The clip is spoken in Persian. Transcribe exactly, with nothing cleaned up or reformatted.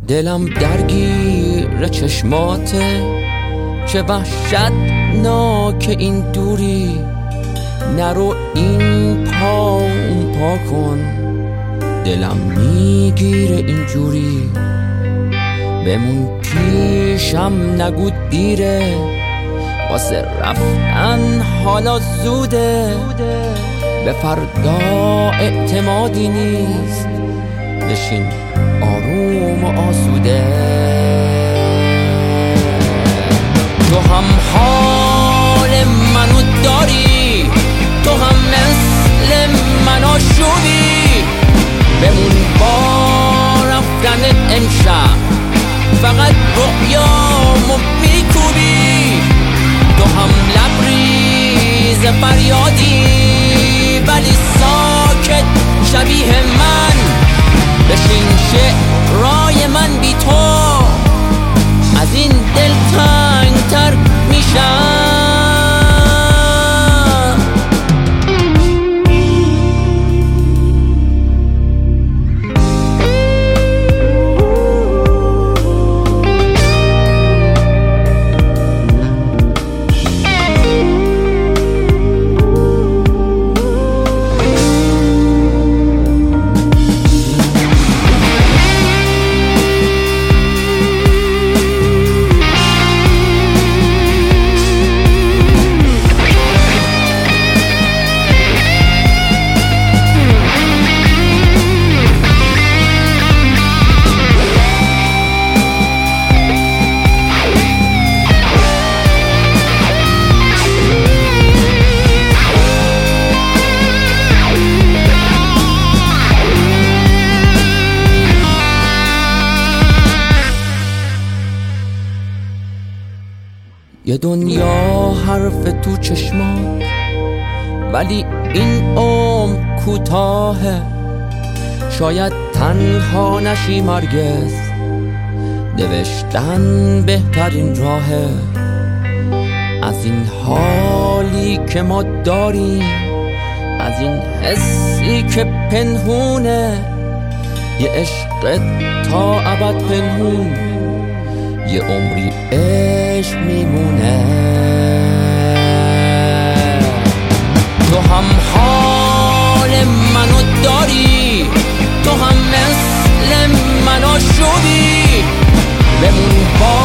دلم درگیر چشماته، چه وحشتناک این دوری. نرو این پا اون پا کن، دلم میگیره اینجوری. بمون پیشم نگو دیره، واسه رفتن حالا زوده. به فردا اعتمادی نیست، بشین آروم و آسوده. تو هم حال منو داری، تو هم مثل من آشوبی. بمون با رفتنت امشب، فقط رؤیامو میکوبی. تو هم لبریز فریادی، ولی ساکت شبیه من. بشین شعرهای من بی تو از این دل تنگ تر میشن. یه دنیا حرف تو چشمات، ولی این عمر کوتاهه. شاید تنها نشی مرگز، نوشتن بهترین راهه. از این حالی که ما داریم، از این حسی که پنهونه. یه عشق تا ابد پنهون، یه عمری عشق میمونه. تو هم حال منو داری، تو هم مثل من آشوبی. بمون با